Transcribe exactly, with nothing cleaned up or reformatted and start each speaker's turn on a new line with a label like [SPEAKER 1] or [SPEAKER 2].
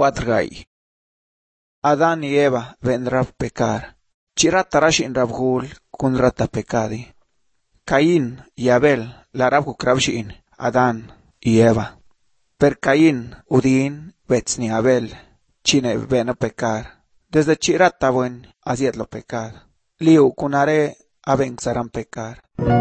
[SPEAKER 1] cuatro gay. Adán y Eva vendrán a pecar. Chirata rashin rabgul kun rata pecadi. Caín y Abel la rabgu kravshin Adán y Eva. Per Caín udin vetsni Abel chine ven a pecar. Desde chirata buen haciendo pecar. Liu kunare avenzaran pecar.